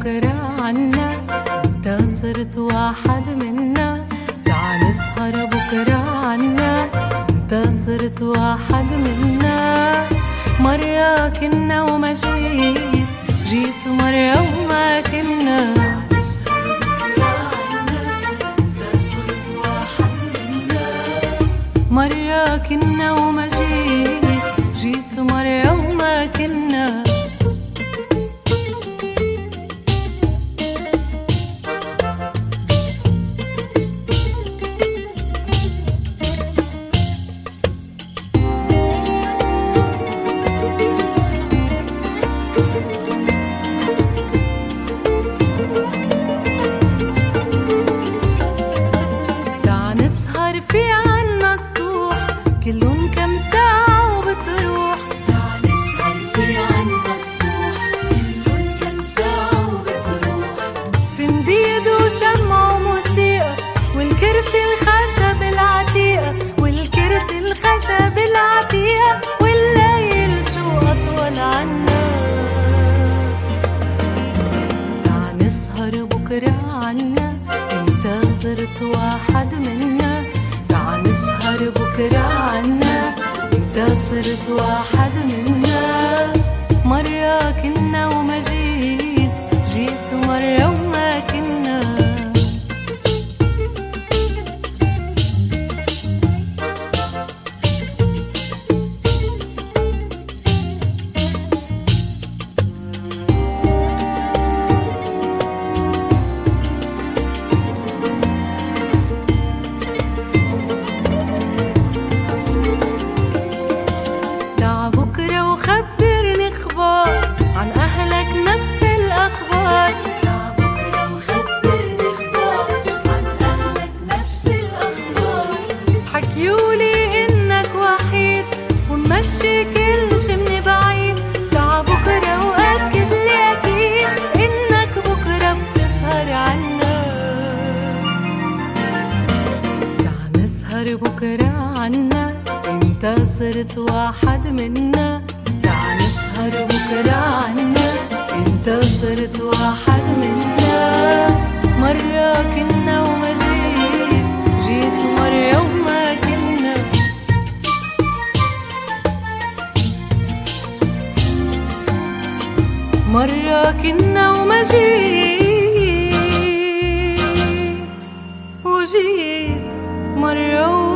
بكرة عنا، انت صرت واحد منا. تعال نسهر بكرة عنا، انت صرت واحد منا. مرة كنا وما جيت، جيت مرة وما كنا. نسهر بكرة عنا، انت صرت واحد منا. مرة كنا وما جيت، جيت مرة وما كنا. في عنا سطوح كلهم كم ساعة وبتروح. تعال نسهر في عنا سطوح كلهم كم ساعة وبتروح. في نبيد وشمع وموسيقى والكرسي الخشب العتيقة، والكرسي الخشب العتيقة. والليل شو أطول عنا. تعال نسهر بكرة عنا، انت صرت واحد منا. تعال نسهر بكرة عنا، انت صرت واحد منا. مرة كنا وما جيت، جيت مرة وما كنا. بكرة وخبرني اخبار عن اهلك نفس الاخبار. بكرة وخبرني اخبار عن اهلك نفس الاخبار. حكيولي انك وحيد ومشي كل شي من بعيد. تعال بكرة واكد لي اكيد انك بكرة بتسهر عنا. تعال نسهر بكرة عنا، انت صرت واحد منا. تعال نسهر بكرة عنا، انت صرت واحد منا. مرة كنا وما جيت، جيت مرة وما كنا. مرة كنا وما جيت، وجيت مرة